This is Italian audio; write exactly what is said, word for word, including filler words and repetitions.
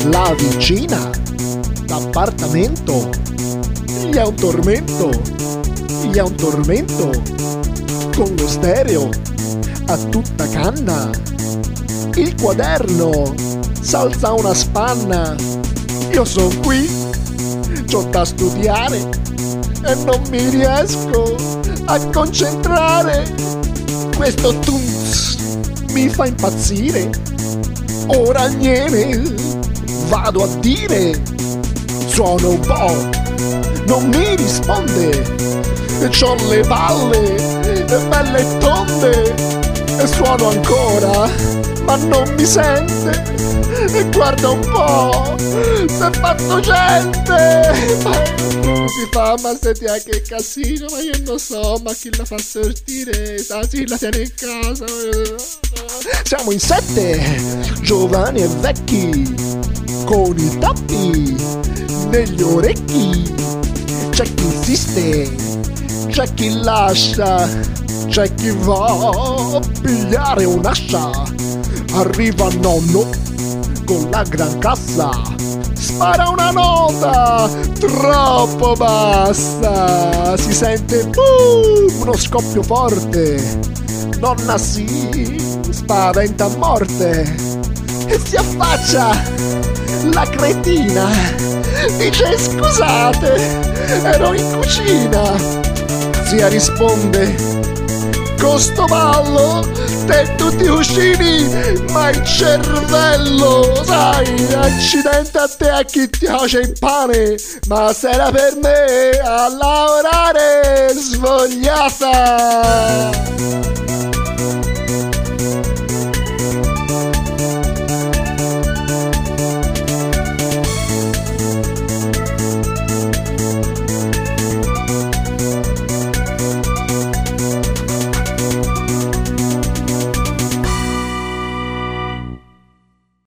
La vicina d'appartamento gli è un tormento, gli è un tormento, con lo stereo a tutta canna. Il quaderno s'alza una spanna. Io son qui, c'ho da studiare e non mi riesco a concentrare. Questo tunz mi fa impazzire. Ora gliene vado a dire. Suono un po', non mi risponde. C'ho le palle belle e tonde. E suono ancora, ma non mi sente. E guarda un po', si è fatto gente. Ma si fa, ma senti a che casino. Ma io non so, ma chi la fa sortire? Ah sì, la tiene in casa. Siamo in sette, giovani e vecchi, con i tappi negli orecchi. C'è chi insiste, c'è chi lascia, c'è chi va a pigliare un'ascia. Arriva nonno con la gran cassa, spara una nota troppo bassa. Si sente boom, uno scoppio forte. Nonna si spaventa a morte e si affaccia la cretina. Dice scusate, ero in cucina. Zia risponde con sto ballo te tutti uscini, ma il cervello, sai, accidente a te a chi ti piace il pane, ma se era per me a lavorare svogliata.